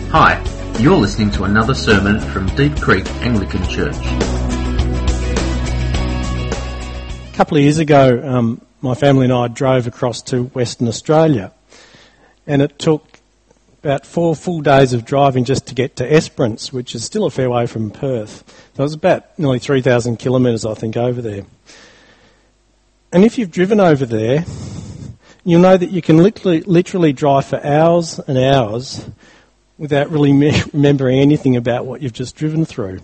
Hi, you're listening to another sermon from Deep Creek Anglican Church. A couple of years ago, my family and I drove across to Western Australia, and it took about 4 full days of driving just to get to Esperance, which is still a fair way from Perth. So it was about nearly 3,000 kilometres, I think, over there. And if you've driven over there, you'll know that you can literally drive for hours and hours without really remembering anything about what you've just driven through.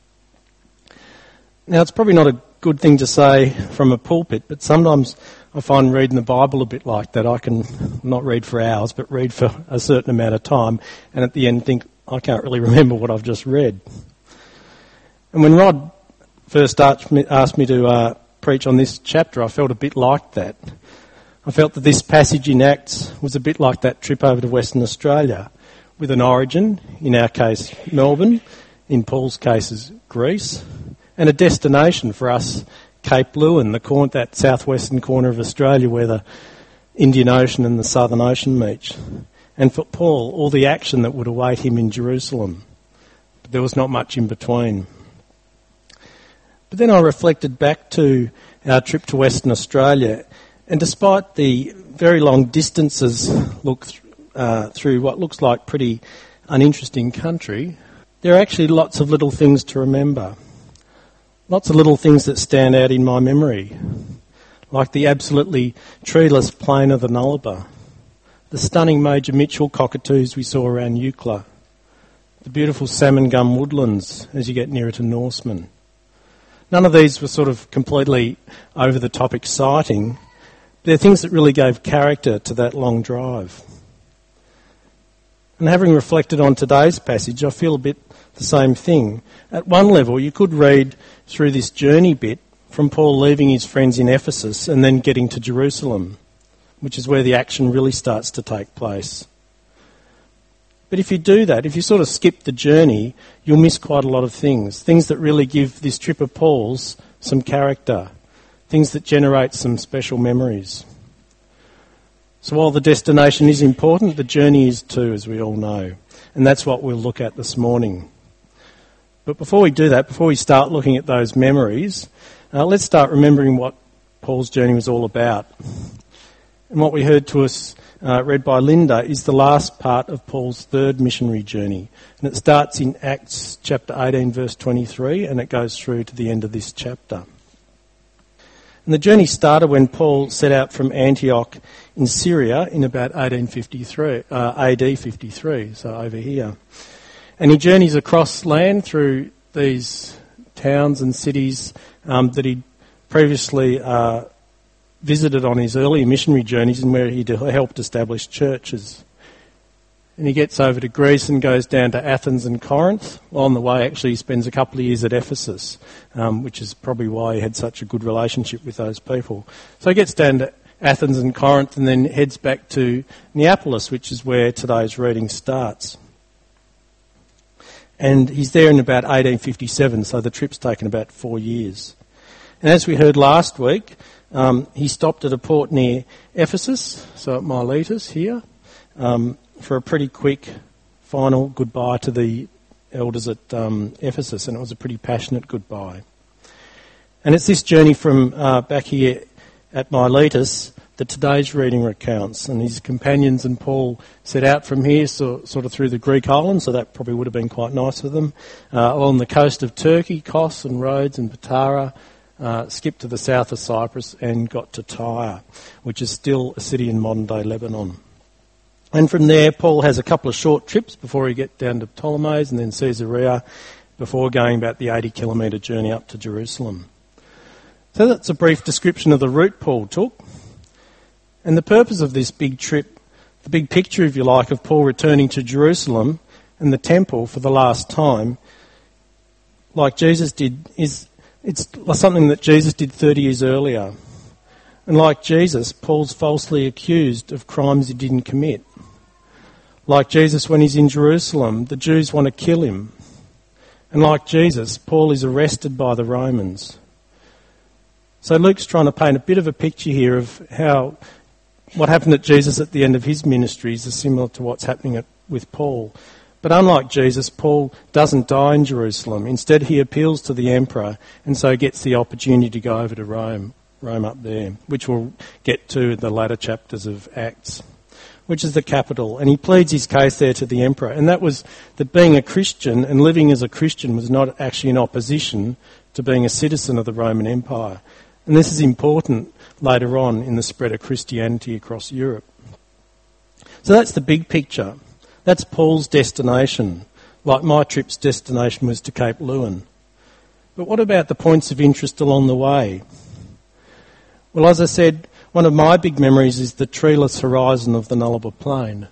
Now, it's probably not a good thing to say from a pulpit, but sometimes I find reading the Bible a bit like that. I can not read for hours, but read for a certain amount of time, and at the end think, I can't really remember what I've just read. And when Rod first asked me to preach on this chapter, I felt a bit like that. I felt that this passage in Acts was a bit like that trip over to Western Australia, with an origin, in our case Melbourne, in Paul's case is Greece, and a destination for us, Cape Leeuwin, that southwestern corner of Australia where the Indian Ocean and the Southern Ocean meet. And for Paul, all the action that would await him in Jerusalem. But there was not much in between. But then I reflected back to our trip to Western Australia, and despite the very long distances through what looks like pretty uninteresting country, there are actually lots of little things to remember. Lots of little things that stand out in my memory, like the absolutely treeless plain of the Nullarbor, the stunning Major Mitchell cockatoos we saw around Eucla, the beautiful salmon gum woodlands as you get nearer to Norseman. None of these were sort of completely over-the-top exciting. They're things that really gave character to that long drive. And having reflected on today's passage, I feel a bit the same thing. At one level, you could read through this journey bit from Paul leaving his friends in Ephesus and then getting to Jerusalem, which is where the action really starts to take place. But if you do that, if you sort of skip the journey, you'll miss quite a lot of things that really give this trip of Paul's some character, things that generate some special memories. So while the destination is important, the journey is too, as we all know. And that's what we'll look at this morning. But before we do that, before we start looking at those memories, let's start remembering what Paul's journey was all about. And what we heard to us, read by Linda, is the last part of Paul's third missionary journey. And it starts in Acts chapter 18, verse 23, and it goes through to the end of this chapter. And the journey started when Paul set out from Antioch in Syria in about AD 53, so over here. And he journeys across land through these towns and cities that he'd previously visited on his earlier missionary journeys and where he'd helped establish churches. And he gets over to Greece and goes down to Athens and Corinth. On the way, actually, he spends a couple of years at Ephesus, which is probably why he had such a good relationship with those people. So he gets down to Athens and Corinth and then heads back to Neapolis, which is where today's reading starts. And he's there in about 1857, so the trip's taken about 4 years. And as we heard last week, he stopped at a port near Ephesus, so at Miletus here, for a pretty quick final goodbye to the elders at Ephesus, and it was a pretty passionate goodbye. And it's this journey from back here at Miletus that today's reading recounts, and his companions and Paul set out from here, sort of through the Greek islands, so that probably would have been quite nice for them, along the coast of Turkey, Kos and Rhodes and Patara, skipped to the south of Cyprus and got to Tyre, which is still a city in modern-day Lebanon. And from there, Paul has a couple of short trips before he gets down to Ptolemais and then Caesarea, before going about the 80-kilometre journey up to Jerusalem. So that's a brief description of the route Paul took. And the purpose of this big trip, the big picture, if you like, of Paul returning to Jerusalem and the temple for the last time, like Jesus did, it's something that Jesus did 30 years earlier. And like Jesus, Paul's falsely accused of crimes he didn't commit. Like Jesus, when he's in Jerusalem, the Jews want to kill him. And like Jesus, Paul is arrested by the Romans. So Luke's trying to paint a bit of a picture here of how what happened at Jesus at the end of his ministries is similar to what's happening with Paul. But unlike Jesus, Paul doesn't die in Jerusalem. Instead, he appeals to the emperor and so gets the opportunity to go over to Rome up there, which we'll get to in the latter chapters of Acts, which is the capital. And he pleads his case there to the emperor. And that was that being a Christian and living as a Christian was not actually in opposition to being a citizen of the Roman Empire. And this is important later on in the spread of Christianity across Europe. So that's the big picture. That's Paul's destination, like my trip's destination was to Cape Leeuwin. But what about the points of interest along the way? Well, as I said, one of my big memories is the treeless horizon of the Nullarbor Plain.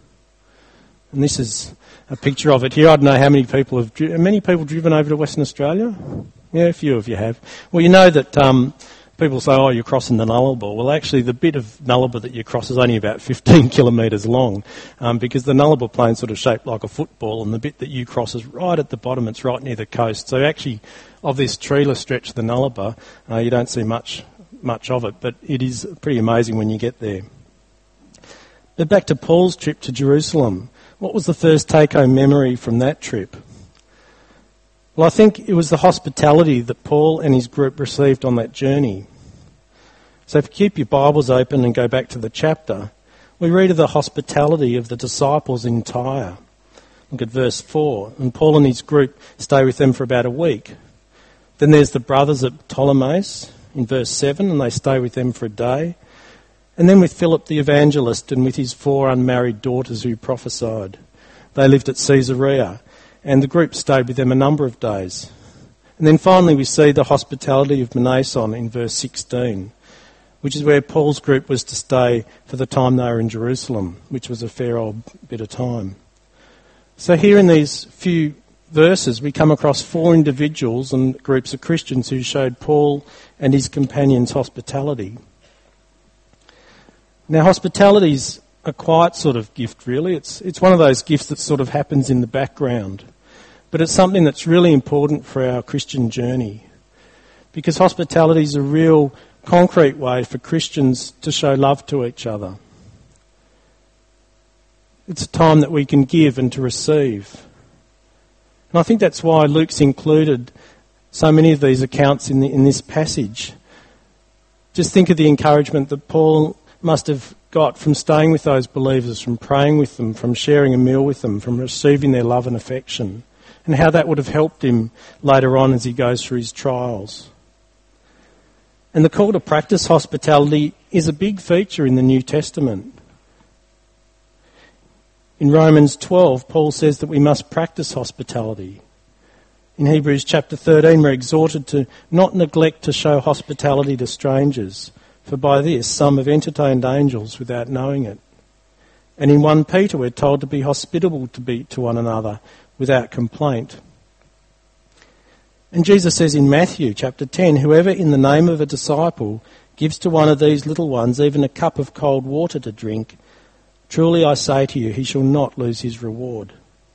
And this is a picture of it here. I don't know how many people have driven over to Western Australia? Yeah, a few of you have. Well, you know that people say, oh, you're crossing the Nullarbor. Well, actually, the bit of Nullarbor that you cross is only about 15 kilometres long because the Nullarbor Plain's sort of shaped like a football, and the bit that you cross is right at the bottom. It's right near the coast. So actually, of this treeless stretch of the Nullarbor, you don't see much of it, but it is pretty amazing when you get there. But back to Paul's trip to Jerusalem. What was the first take-home memory from that trip? Well, I think it was the hospitality that Paul and his group received on that journey. So if you keep your Bibles open and go back to the chapter, we read of the hospitality of the disciples in Tyre. Look at verse 4. And Paul and his group stay with them for about a week. Then there's the brothers at Ptolemais in verse 7, and they stay with them for a day. And then with Philip the evangelist and with his 4 unmarried daughters who prophesied. They lived at Caesarea, and the group stayed with them a number of days. And then finally we see the hospitality of Mnason in verse 16, which is where Paul's group was to stay for the time they were in Jerusalem, which was a fair old bit of time. So here in these few verses we come across 4 individuals and groups of Christians who showed Paul and his companions hospitality. Now, hospitality is a quiet sort of gift, really. It's one of those gifts that sort of happens in the background. But it's something that's really important for our Christian journey, because hospitality is a real concrete way for Christians to show love to each other. It's a time that we can give and to receive. And I think that's why Luke's included so many of these accounts in this passage. Just think of the encouragement that Paul must have got from staying with those believers, from praying with them, from sharing a meal with them, from receiving their love and affection, and how that would have helped him later on as he goes through his trials. And the call to practice hospitality is a big feature in the New Testament. In Romans 12, Paul says that we must practice hospitality. In Hebrews chapter 13, we're exhorted to not neglect to show hospitality to strangers, for by this some have entertained angels without knowing it. And in 1 Peter, we're told to be hospitable to one another without complaint. And Jesus says in Matthew chapter 10, whoever in the name of a disciple gives to one of these little ones even a cup of cold water to drink, truly I say to you, he shall not lose his reward.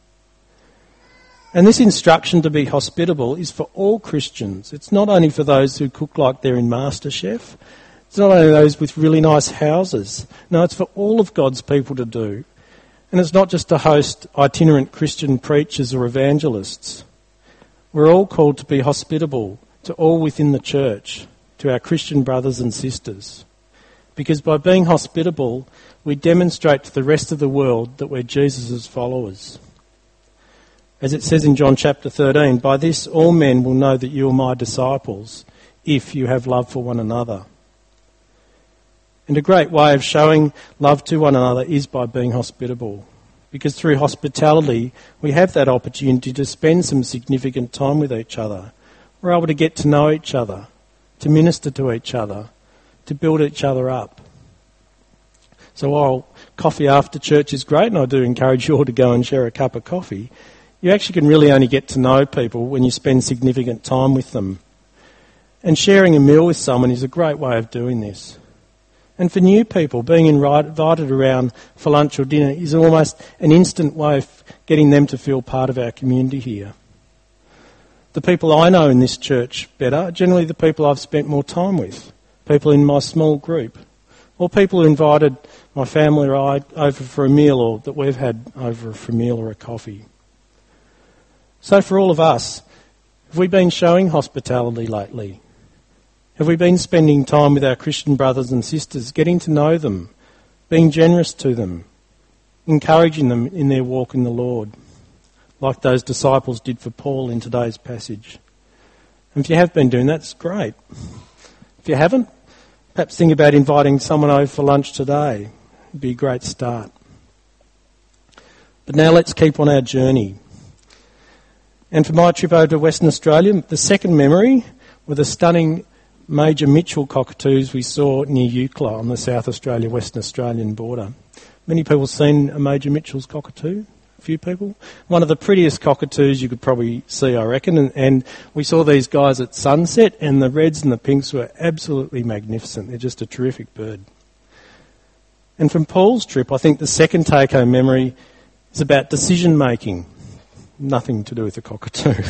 And this instruction to be hospitable is for all Christians. It's not only for those who cook like they're in MasterChef. It's not only those with really nice houses. No, it's for all of God's people to do. And it's not just to host itinerant Christian preachers or evangelists. We're all called to be hospitable to all within the church, to our Christian brothers and sisters. Because by being hospitable, we demonstrate to the rest of the world that we're Jesus' followers. As it says in John chapter 13, by this all men will know that you are my disciples, if you have love for one another. And a great way of showing love to one another is by being hospitable. Because through hospitality, we have that opportunity to spend some significant time with each other. We're able to get to know each other, to minister to each other, to build each other up. So while coffee after church is great, and I do encourage you all to go and share a cup of coffee, you actually can really only get to know people when you spend significant time with them. And sharing a meal with someone is a great way of doing this. And for new people, being invited around for lunch or dinner is almost an instant way of getting them to feel part of our community here. The people I know in this church better are generally the people I've spent more time with, people in my small group, or people who invited my family or I over for a meal, or that we've had over for a meal or a coffee. So for all of us, have we been showing hospitality lately? Have we been spending time with our Christian brothers and sisters, getting to know them, being generous to them, encouraging them in their walk in the Lord, like those disciples did for Paul in today's passage? And if you have been doing that, it's great. If you haven't, perhaps think about inviting someone over for lunch today. It'd be a great start. But now let's keep on our journey. And for my trip over to Western Australia, the second memory were the stunning Major Mitchell cockatoos we saw near Eucla on the South Australia-Western Australian border. Many people seen a Major Mitchell's cockatoo? A few people? One of the prettiest cockatoos you could probably see, I reckon. And we saw these guys at sunset, and the reds and the pinks were absolutely magnificent. They're just a terrific bird. And from Paul's trip, I think the second take-home memory is about decision-making. Nothing to do with the cockatoo.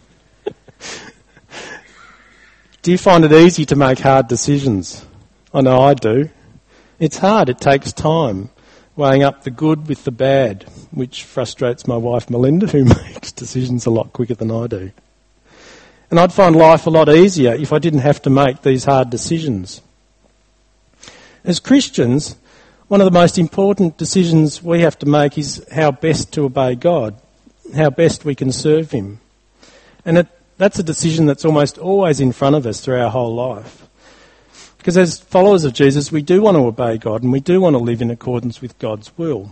Do you find it easy to make hard decisions? I know I do. It's hard. It takes time, weighing up the good with the bad, which frustrates my wife Melinda, who makes decisions a lot quicker than I do. And I'd find life a lot easier if I didn't have to make these hard decisions. As Christians, one of the most important decisions we have to make is how best to obey God, how best we can serve Him. And that's a decision that's almost always in front of us through our whole life. Because as followers of Jesus, we do want to obey God and we do want to live in accordance with God's will.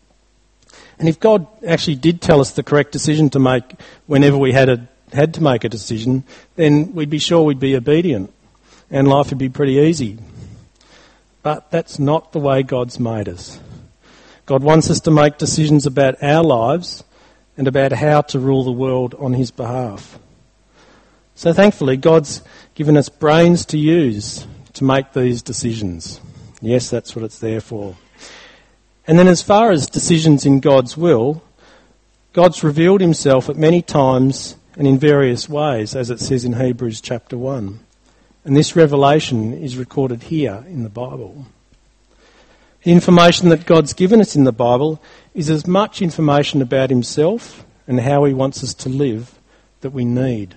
And if God actually did tell us the correct decision to make whenever we had to make a decision, then we'd be sure we'd be obedient and life would be pretty easy. But that's not the way God's made us. God wants us to make decisions about our lives and about how to rule the world on His behalf. So thankfully, God's given us brains to use to make these decisions. Yes, that's what it's there for. And then as far as decisions in God's will, God's revealed Himself at many times and in various ways, as it says in Hebrews chapter 1. And this revelation is recorded here in the Bible. The information that God's given us in the Bible is as much information about Himself and how He wants us to live that we need.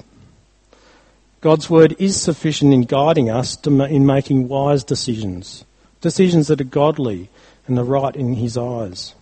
God's word is sufficient in guiding us in making wise decisions, decisions that are godly and are right in His eyes.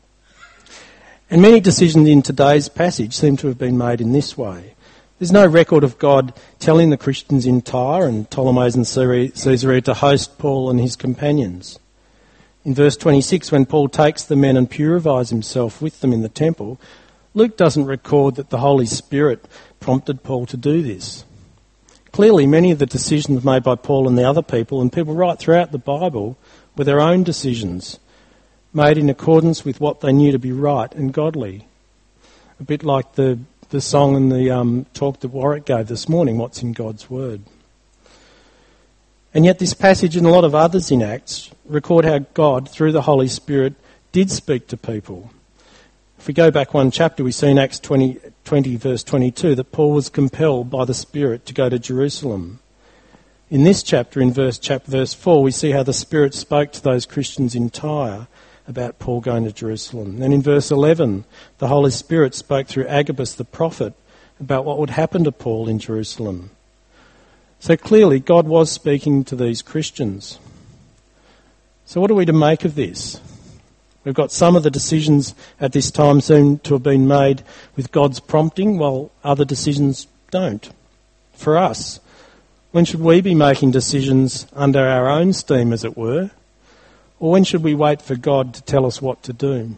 And many decisions in today's passage seem to have been made in this way. There's no record of God telling the Christians in Tyre and Ptolemais and Caesarea to host Paul and his companions. In verse 26, when Paul takes the men and purifies himself with them in the temple, Luke doesn't record that the Holy Spirit prompted Paul to do this. Clearly, many of the decisions made by Paul and the other people, and people right throughout the Bible, were their own decisions, made in accordance with what they knew to be right and godly. A bit like the song and the talk that Warwick gave this morning, What's in God's Word. And yet this passage and a lot of others in Acts record how God, through the Holy Spirit, did speak to people. If we go back one chapter, we see in Acts 20 verse 22 that Paul was compelled by the Spirit to go to Jerusalem. In this chapter, in verse 4, we see how the Spirit spoke to those Christians in Tyre about Paul going to Jerusalem. Then in verse 11, the Holy Spirit spoke through Agabus the prophet about what would happen to Paul in Jerusalem. So clearly, God was speaking to these Christians. So what are we to make of this? We've got some of the decisions at this time seem to have been made with God's prompting, while other decisions don't. For us, when should we be making decisions under our own steam, as it were? Or when should we wait for God to tell us what to do?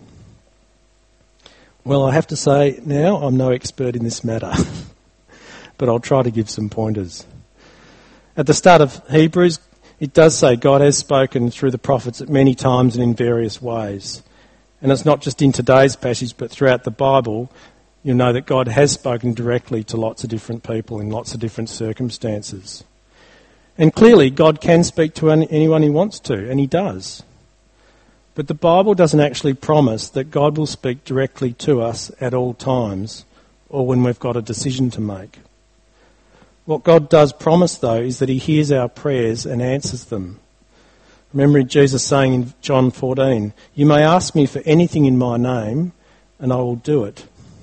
Well, I have to say now I'm no expert in this matter, but I'll try to give some pointers. At the start of Hebrews, it does say God has spoken through the prophets at many times and in various ways. And it's not just in today's passage, but throughout the Bible, you'll know that God has spoken directly to lots of different people in lots of different circumstances. And clearly, God can speak to anyone He wants to, and He does. But the Bible doesn't actually promise that God will speak directly to us at all times or when we've got a decision to make. What God does promise, though, is that He hears our prayers and answers them. Remember Jesus saying in John 14, "You may ask me for anything in my name, and I will do it."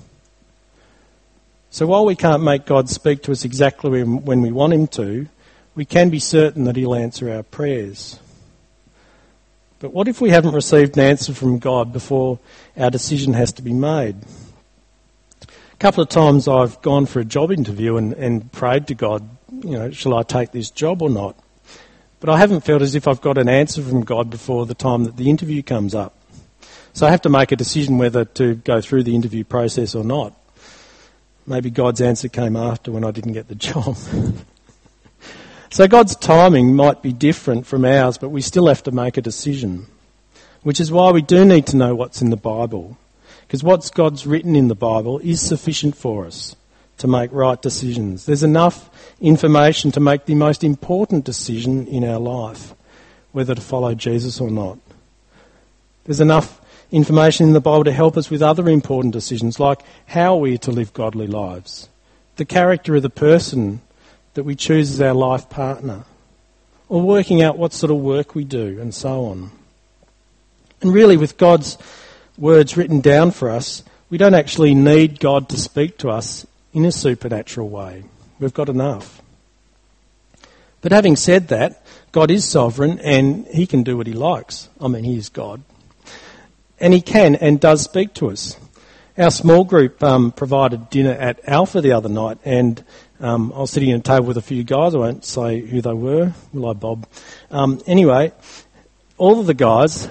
So while we can't make God speak to us exactly when we want him to, we can be certain that he'll answer our prayers. But what if we haven't received an answer from God before our decision has to be made? A couple of times I've gone for a job interview and prayed to God, shall I take this job or not? But I haven't felt as if I've got an answer from God before the time that the interview comes up. So I have to make a decision whether to go through the interview process or not. Maybe God's answer came after when I didn't get the job. So God's timing might be different from ours, but we still have to make a decision, which is why we do need to know what's in the Bible, because what God's written in the Bible is sufficient for us to make right decisions. There's enough information to make the most important decision in our life, whether to follow Jesus or not. There's enough information in the Bible to help us with other important decisions, like how we are to live godly lives, the character of the person that we choose as our life partner, or working out what sort of work we do, and so on. And really, with God's words written down for us, we don't actually need God to speak to us in a supernatural way. We've got enough. But having said that, God is sovereign and he can do what he likes. He is God. And he can and does speak to us. Our small group provided dinner at Alpha the other night, and I was sitting at a table with a few guys. I won't say who they were. Will I, Bob? Anyway, all of the guys,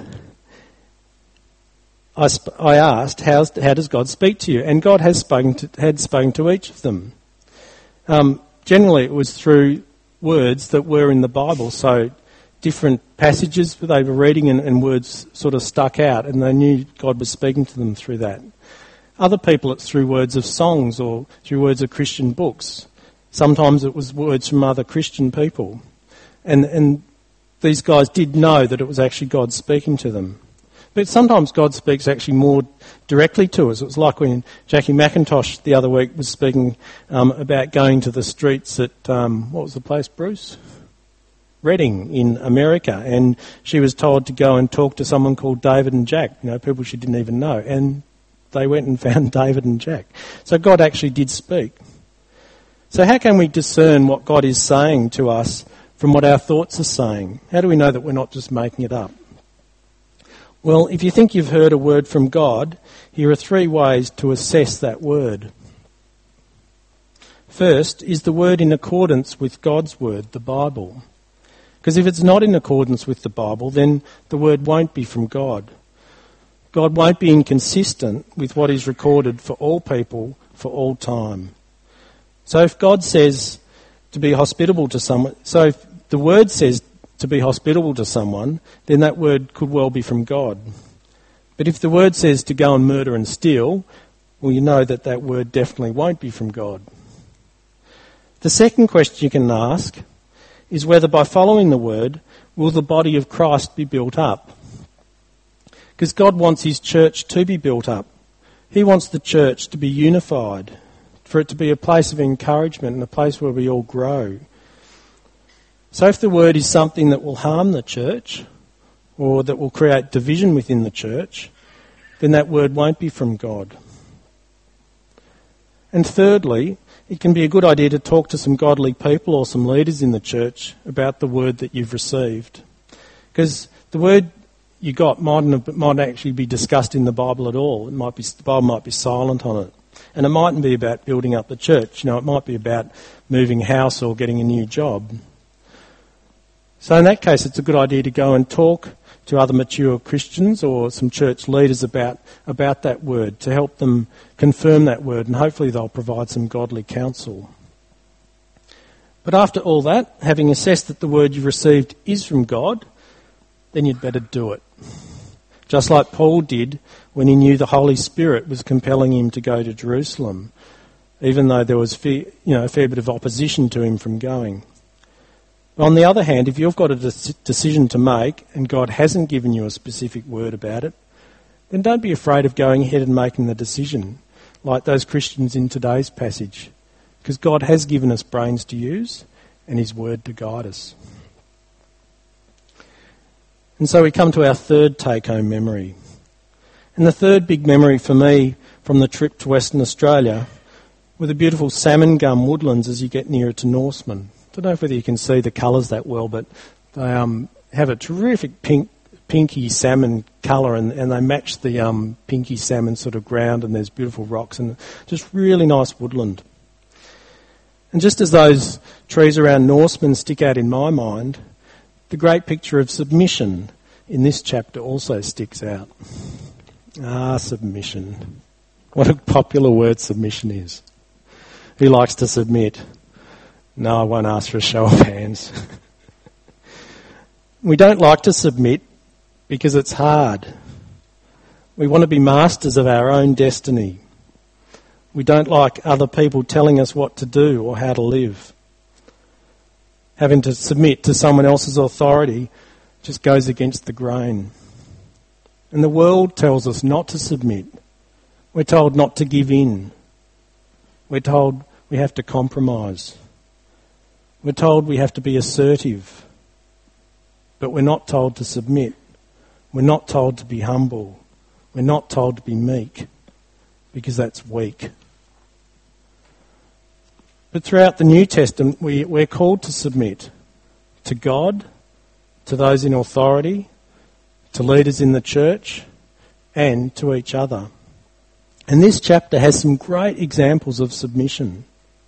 I asked, how does God speak to you? And God had spoken to each of them. Generally, it was through words that were in the Bible, so different passages they were reading and words sort of stuck out, and they knew God was speaking to them through that. Other people, it's through words of songs or through words of Christian books. Sometimes it was words from other Christian people. And these guys did know that it was actually God speaking to them. But sometimes God speaks actually more directly to us. It was like when Jackie McIntosh the other week was speaking about going to the streets at, what was the place, Bruce? Reading in America. And she was told to go and talk to someone called David and Jack, people she didn't even know. And they went and found David and Jack. So God actually did speak. So how can we discern what God is saying to us from what our thoughts are saying? How do we know that we're not just making it up? Well, if you think you've heard a word from God, here are 3 ways to assess that word. First, is the word in accordance with God's word, the Bible? Because if it's not in accordance with the Bible, then the word won't be from God. God won't be inconsistent with what is recorded for all people for all time. So if God says to be hospitable to someone, so if the word says to be hospitable to someone, then that word could well be from God. But if the word says to go and murder and steal, well, you know that that word definitely won't be from God. The second question you can ask is whether by following the word, will the body of Christ be built up? Because God wants his church to be built up. He wants the church to be unified, for it to be a place of encouragement and a place where we all grow. So if the word is something that will harm the church or that will create division within the church, then that word won't be from God. And thirdly, it can be a good idea to talk to some godly people or some leaders in the church about the word that you've received. Because the word you got might actually be discussed in the Bible at all. The Bible might be silent on it. And it mightn't be about building up the church. It might be about moving house or getting a new job. So in that case, it's a good idea to go and talk to other mature Christians or some church leaders about that word, to help them confirm that word, and hopefully they'll provide some godly counsel. But after all that, having assessed that the word you've received is from God, then you'd better do it. Just like Paul did when he knew the Holy Spirit was compelling him to go to Jerusalem, even though there was a fair bit of opposition to him from going. But on the other hand, if you've got a decision to make and God hasn't given you a specific word about it, then don't be afraid of going ahead and making the decision, like those Christians in today's passage, because God has given us brains to use and his word to guide us. And so we come to our third take-home memory. And the third big memory for me from the trip to Western Australia were the beautiful salmon gum woodlands as you get nearer to Norseman. I don't know whether you can see the colours that well, but they have a terrific pinky salmon colour, and they match the pinky salmon sort of ground, and there's beautiful rocks and just really nice woodland. And just as those trees around Norseman stick out in my mind, the great picture of submission in this chapter also sticks out. Submission. What a popular word submission is. Who likes to submit? No, I won't ask for a show of hands. We don't like to submit because it's hard. We want to be masters of our own destiny. We don't like other people telling us what to do or how to live. Having to submit to someone else's authority just goes against the grain. And the world tells us not to submit. We're told not to give in. We're told we have to compromise. We're told we have to be assertive. But we're not told to submit. We're not told to be humble. We're not told to be meek, because that's weak. But throughout the New Testament, we're called to submit to God, to those in authority, to leaders in the church, and to each other. And this chapter has some great examples of submission.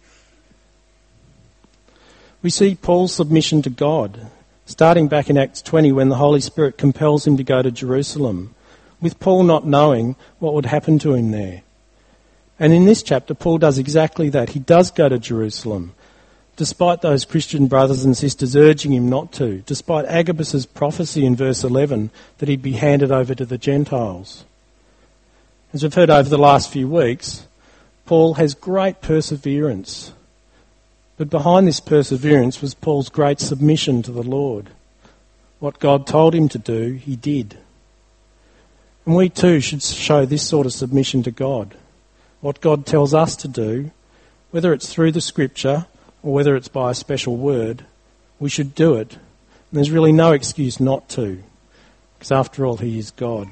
We see Paul's submission to God, starting back in Acts 20 when the Holy Spirit compels him to go to Jerusalem, with Paul not knowing what would happen to him there. And in this chapter, Paul does exactly that. He does go to Jerusalem, despite those Christian brothers and sisters urging him not to, despite Agabus' prophecy in verse 11 that he'd be handed over to the Gentiles. As we've heard over the last few weeks, Paul has great perseverance. But behind this perseverance was Paul's great submission to the Lord. What God told him to do, he did. And we too should show this sort of submission to God. What God tells us to do, whether it's through the Scripture or whether it's by a special word, we should do it. And there's really no excuse not to, because after all, he is God.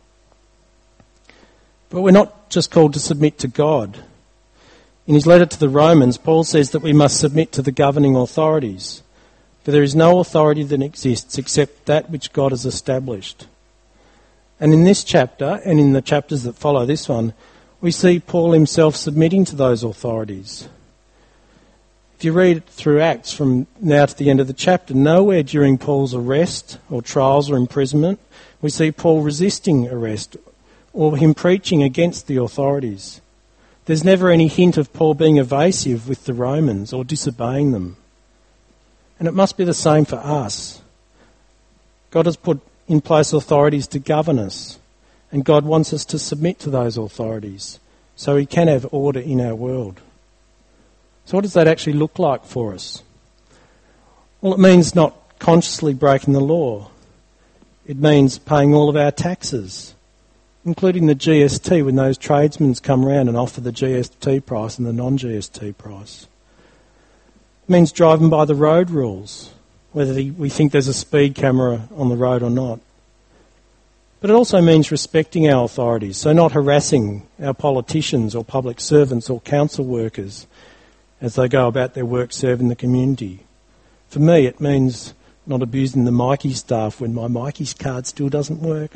But we're not just called to submit to God. In his letter to the Romans, Paul says that we must submit to the governing authorities, for there is no authority that exists except that which God has established. And in this chapter, and in the chapters that follow this one, we see Paul himself submitting to those authorities. If you read through Acts from now to the end of the chapter, nowhere during Paul's arrest or trials or imprisonment we see Paul resisting arrest or him preaching against the authorities. There's never any hint of Paul being evasive with the Romans or disobeying them. And it must be the same for us. God has put in place authorities to govern us, and God wants us to submit to those authorities so he can have order in our world. So what does that actually look like for us? Well, it means not consciously breaking the law. It means paying all of our taxes, including the GST when those tradesmen come round and offer the GST price and the non-GST price. It means driving by the road rules, whether we think there's a speed camera on the road or not. But it also means respecting our authorities, so not harassing our politicians or public servants or council workers as they go about their work serving the community. For me, it means not abusing the Mikey staff when my Mikey's card still doesn't work.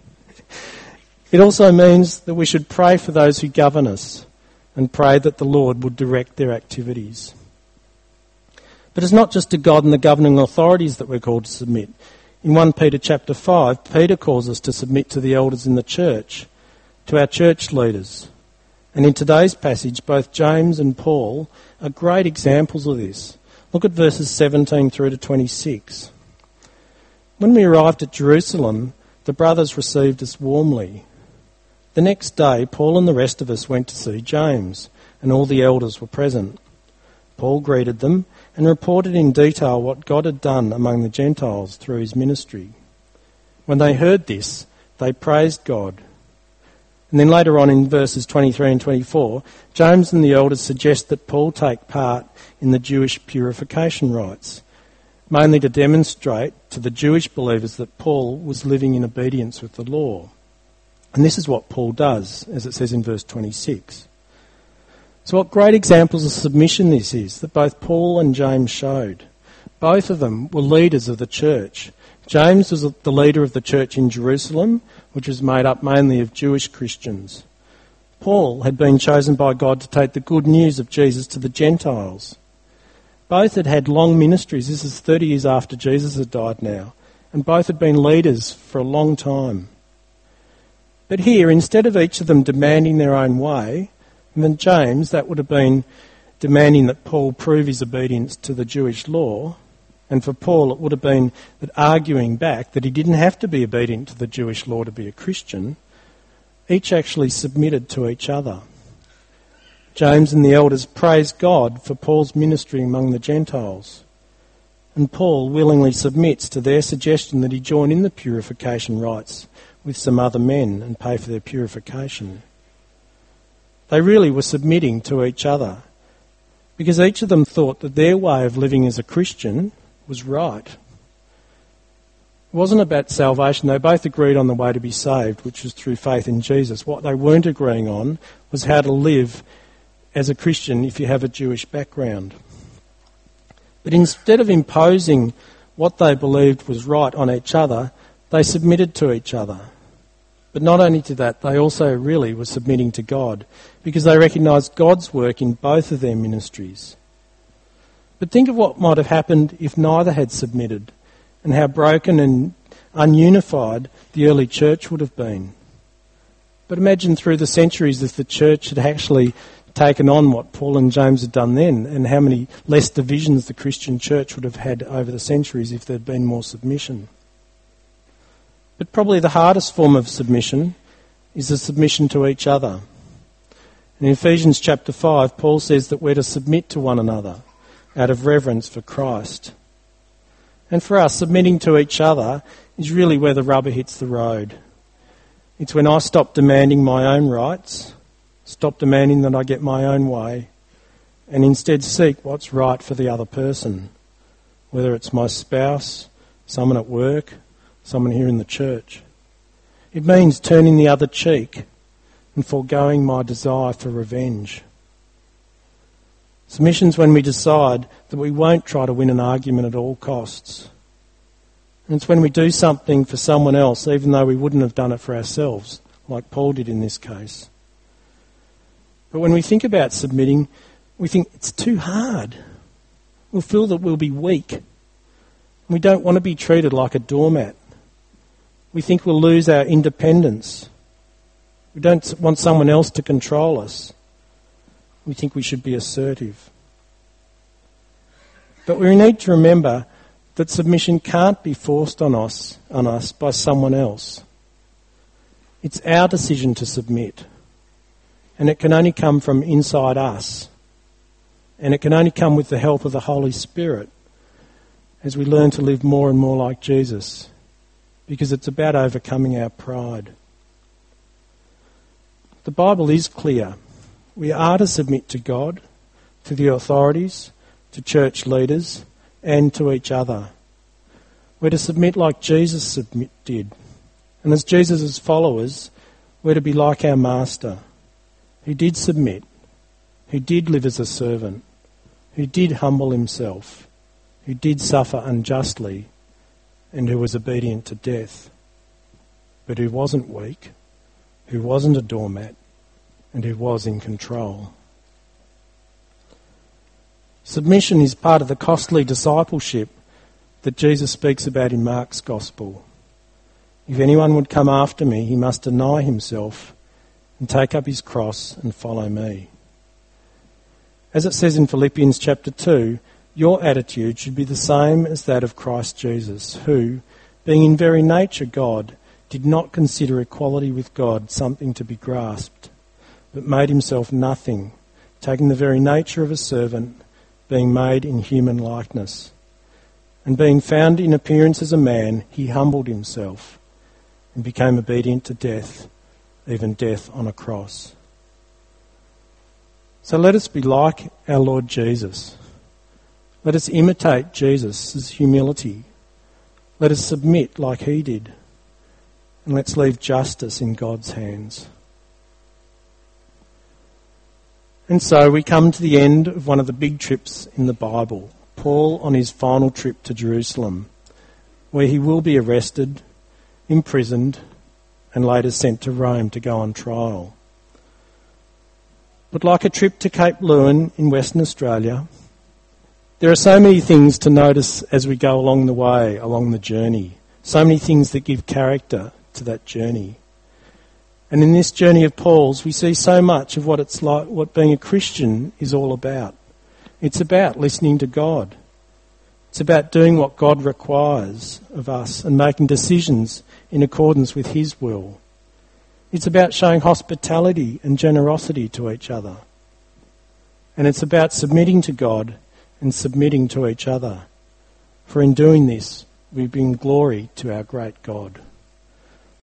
It also means that we should pray for those who govern us and pray that the Lord would direct their activities. But it's not just to God and the governing authorities that we're called to submit. In 1 Peter chapter 5, Peter calls us to submit to the elders in the church, to our church leaders. And in today's passage, both James and Paul are great examples of this. Look at verses 17 through to 26. When we arrived at Jerusalem, the brothers received us warmly. The next day, Paul and the rest of us went to see James, and all the elders were present. Paul greeted them and reported in detail what God had done among the Gentiles through his ministry. When they heard this, they praised God. And then later on in verses 23 and 24, James and the elders suggest that Paul take part in the Jewish purification rites. mainly to demonstrate to the Jewish believers that Paul was living in obedience with the law. And this is what Paul does, as it says in verse 26. So what great examples of submission this is that both Paul and James showed. Both of them were leaders of the church. James was the leader of the church in Jerusalem, which was made up mainly of Jewish Christians. Paul had been chosen by God to take the good news of Jesus to the Gentiles. Both had had long ministries. This is 30 years after Jesus had died now. And both had been leaders for a long time. But here, instead of each of them demanding their own way, and then James, that would have been demanding that Paul prove his obedience to the Jewish law. And for Paul, it would have been that arguing back that he didn't have to be obedient to the Jewish law to be a Christian. Each actually submitted to each other. James and the elders praised God for Paul's ministry among the Gentiles. And Paul willingly submits to their suggestion that he join in the purification rites with some other men and pay for their purification. They really were submitting to each other because each of them thought that their way of living as a Christian was right. It wasn't about salvation. They both agreed on the way to be saved, which was through faith in Jesus. What they weren't agreeing on was how to live as a Christian if you have a Jewish background. But instead of imposing what they believed was right on each other, they submitted to each other. But not only to that, they also really were submitting to God because they recognised God's work in both of their ministries. But think of what might have happened if neither had submitted and how broken and ununified the early church would have been. But imagine through the centuries if the church had actually taken on what Paul and James had done then, and how many less divisions the Christian church would have had over the centuries if there had been more submission. But probably the hardest form of submission is the submission to each other. In Ephesians chapter 5, Paul says that we're to submit to one another out of reverence for Christ. And for us, submitting to each other is really where the rubber hits the road. It's when I stop demanding my own rights, stop demanding that I get my own way, and instead seek what's right for the other person, whether it's my spouse, someone at work, someone here in the church. It means turning the other cheek and foregoing my desire for revenge. Submission's when we decide that we won't try to win an argument at all costs. And it's when we do something for someone else even though we wouldn't have done it for ourselves, like Paul did in this case. But when we think about submitting, we think it's too hard. We'll feel that we'll be weak. We don't want to be treated like a doormat. We think we'll lose our independence. We don't want someone else to control us. We think we should be assertive. But we need to remember that submission can't be forced on us by someone else. It's our decision to submit. And it can only come from inside us. And it can only come with the help of the Holy Spirit as we learn to live more and more like Jesus. Because it's about overcoming our pride. The Bible is clear. We are to submit to God, to the authorities, to church leaders, and to each other. We're to submit like Jesus did. And as Jesus' followers, we're to be like our Master. He did submit. He did live as a servant. He did humble himself. He did suffer unjustly, and who was obedient to death. But who wasn't weak, who wasn't a doormat, and who was in control. Submission is part of the costly discipleship that Jesus speaks about in Mark's Gospel. If anyone would come after me, he must deny himself and take up his cross and follow me. As it says in Philippians chapter 2, your attitude should be the same as that of Christ Jesus, who, being in very nature God, did not consider equality with God something to be grasped, but made himself nothing, taking the very nature of a servant, being made in human likeness. And being found in appearance as a man, he humbled himself and became obedient to death, even death on a cross. So let us be like our Lord Jesus. Let us imitate Jesus' humility. Let us submit like he did. And let's leave justice in God's hands. And so we come to the end of one of the big trips in the Bible, Paul on his final trip to Jerusalem, where he will be arrested, imprisoned, and later sent to Rome to go on trial. But like a trip to Cape Leeuwin in Western Australia, there are so many things to notice as we go along the way, along the journey. So many things that give character to that journey. And in this journey of Paul's, we see so much of what it's like, what being a Christian is all about. It's about listening to God. It's about doing what God requires of us and making decisions in accordance with his will. It's about showing hospitality and generosity to each other. And it's about submitting to God and submitting to each other. For in doing this, we bring glory to our great God.